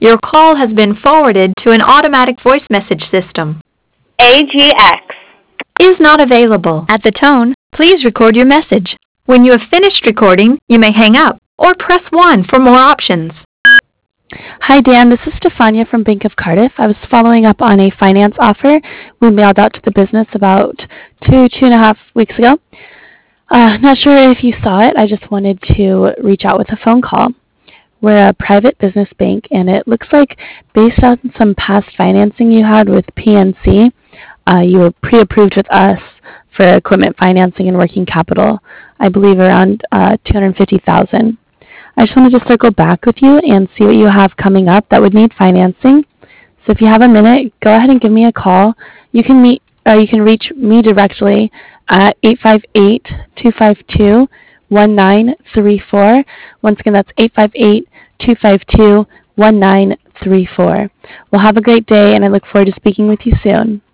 Your call has been forwarded to an automatic voice message system. AGX Is not available. At the tone, please record your message. When you have finished recording, you may hang up or press 1 for more options. Hi, Dan. This is Stefania from Bank of Cardiff. I was following up on a finance offer we mailed out to the business about two and a half weeks ago. Not sure if you saw it. I just wanted to reach out with a phone call. We're a private business bank, and it looks like based on some past financing you had with PNC, you were pre-approved with us for equipment financing and working capital, I believe around $250,000. I just wanted to circle back with you and see what you have coming up that would need financing. So if you have a minute, go ahead and give me a call. You can reach me directly at 858-252-1934. Once again, that's 858-252-1934. Well, have a great day, and I look forward to speaking with you soon.